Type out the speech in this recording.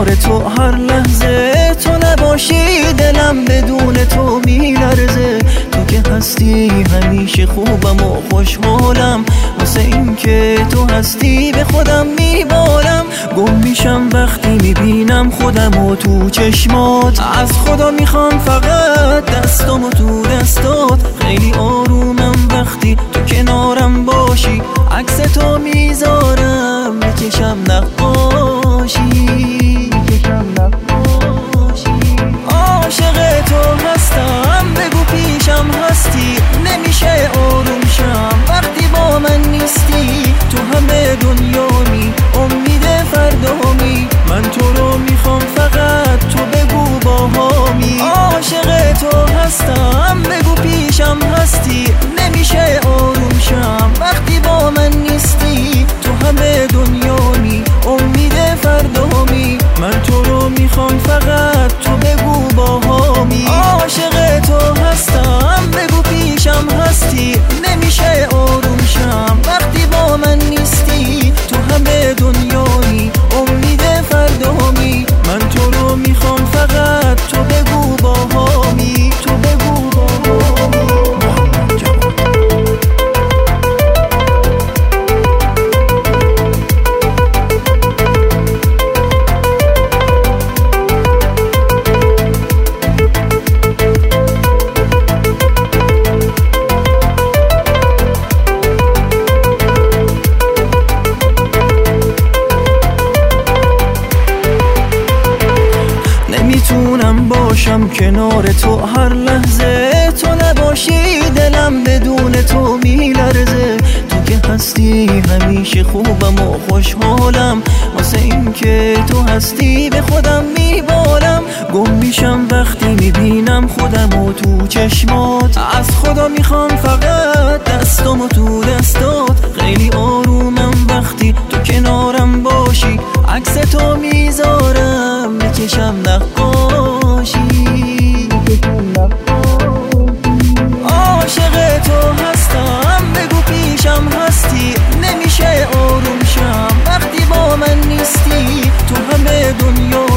تو هر لحظه تو نباشی دلم بدون تو میلرزه. تو که هستی همیشه خوبم و خوشحالم، واسه این که تو هستی به خودم میبالم. گم میشم وقتی میبینم خودم و تو چشمات، از خدا میخوام فقط دستامو تو دستات. خیلی آرومم وقتی تو کنارم باشی، عکس تو میذارم میکشم نقاشی. عاشق تو هستم بگو پیشم هستی، نمیشه آروم شم وقتی با من نیستی. تو همه دنیامی امید فردامی، من تو رو میخوام فقط تو بگو باهامی. عاشق تو هستم بگو پیشم هستی، نمیشه آروم شم وقتی با من نیستی. تو همه دنیامی امید فردامی، من تو رو میخوام فقط تو بگو باهامی. عاشق تو هستم بگو پیشم هستی، نمیشه آروم شم وقتی با من نیستی. تو همه دنیامی امید فردامی، من تو رو میخوام فقط تو بگو باهامی. تو بگو باهامی. نمیتونم باشم کنار تو هر لحظه تو نباشی دلم بدون تو میلرزه. تو که هستی همیشه خوبم و خوشحالم، واسه این که تو هستی به خودم میبالم. گم میشم وقتی میبینم خودم و تو چشمات، از خدا میخوام فقط دستامو تو دستات. خیلی آرومم وقتی تو کنارم باشی، عکس تو میذارم میکشم نقاشی. عاشق تو هستم بگو پیشم هستی، نمیشه آروم شم وقتی با من نیستی. تو همه دنیا